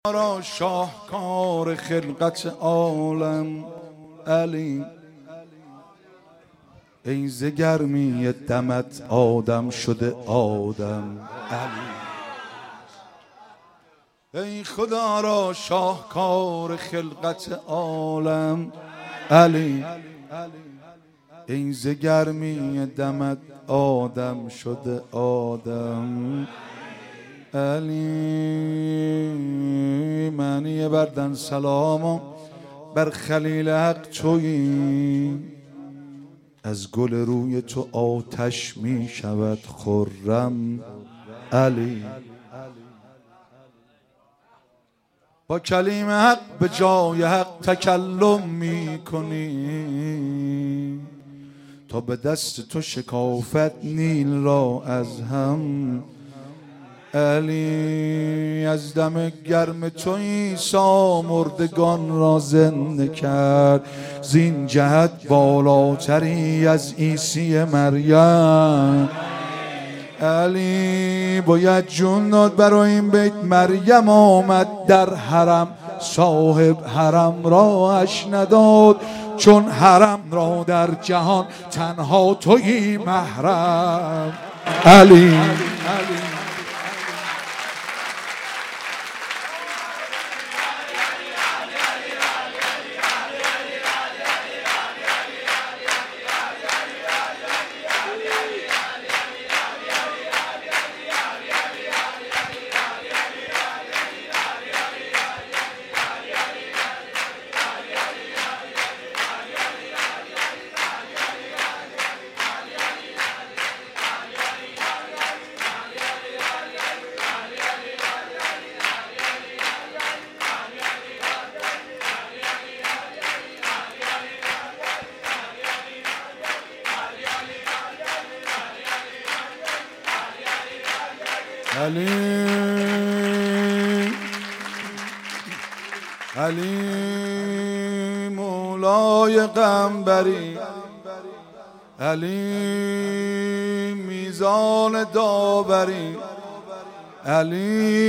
را شاهکار خلقت عالم علی، ای ز گرمی دمت آدم شده آدم علی. ای خدا را شاهکار خلقت عالم علی، ای ز گرمی دمت آدم شده آدم علی. معنی بردن سلام بر خلیل حق تویی، از گل روی تو آتش می شود خرم علی. با کلیم حق به جای حق تکلم می کنی، تا به دست تو شکافت نیل را از هم علی. از دم گرم تو عیسی مردگان را زنده کرد، زین جهت بالاتری از عیسی مریم علی. باید جون داد برای این بیت. مریم آمد در حرم، صاحب حرم راهش نداد، چون حرم را در جهان تنها تویی محرم علی. علی علی مولای قنبری، علی میزان داوری، علی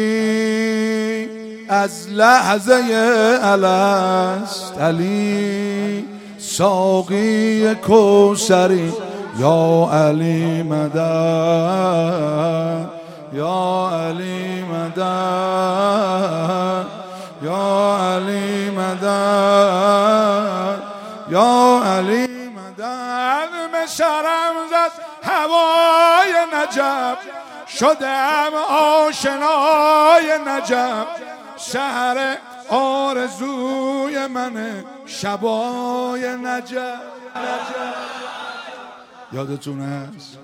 از لحظه الست، علی ساقی کوثری. یا علی مدد، یا علی مدد، یا علی مدد، یا علی مدد. شرم زد هوای نجف، شدم آشنای نجف، شهر آرزوی من شبای نجف. یادتون هست؟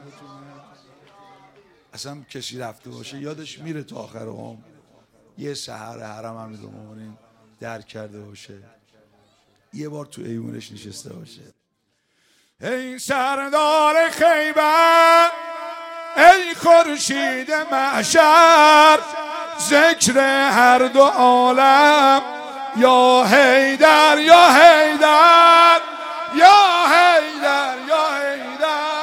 اصلا کسی رفته باشه یادش میره تا آخر عمر، یه سحر حرم امیرالمومنین درک کرده باشه، یه بار تو ایوونش نشسته باشه. ای سردار خیبر، ای خورشید محشر، ذکر هر دو عالم، یا حیدر یا حیدر، یا حیدر یا حیدر،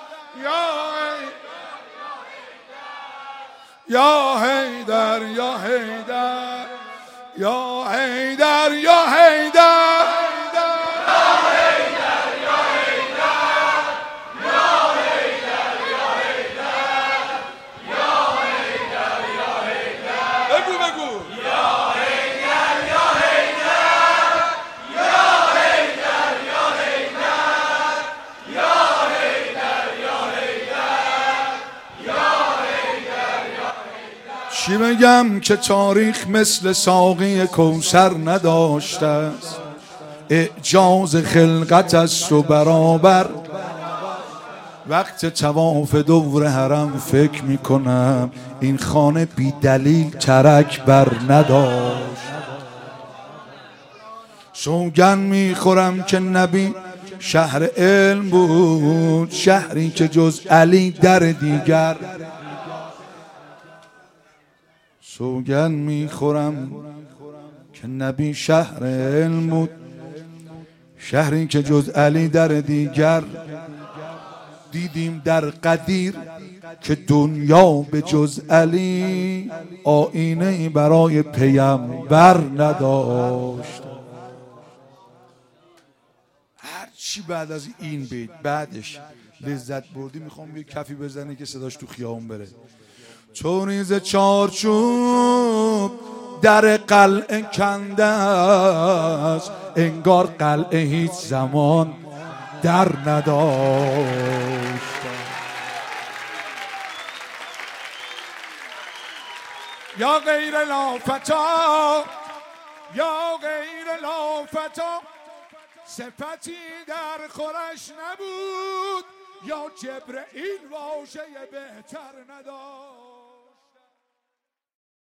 یا حیدر یا حیدر، یا حیدر یا حیدر. چی بگم که تاریخ مثل ساقی کوثر نداشته است، اعجاز خلقت است و برابر. وقت طواف دور حرم فکر میکنم این خانه بی دلیل ترک بر نداشت. سوگن میخورم که نبی شهر علم بود، شهری که جز علی در دیگر. سوگن میخورم که نبی شهر علم بود، شهری که جز علی در دیگر. دیدیم در قدیر که دنیا به جز علی آینه برای پیامبر نداشت. هرچی بعد از این بیت بعدش لذت بردی میخوام یه کفی بزنه که صداش تو خیابون بره. چون ریز چارچوب در قلعه کنده است، انگار قلعه هیچ زمان در نداشت. یا غیر لافتا، یا غیر لافتا، صفتی در خورش نبود، یا جبرئیل واژه بهتر نداشت.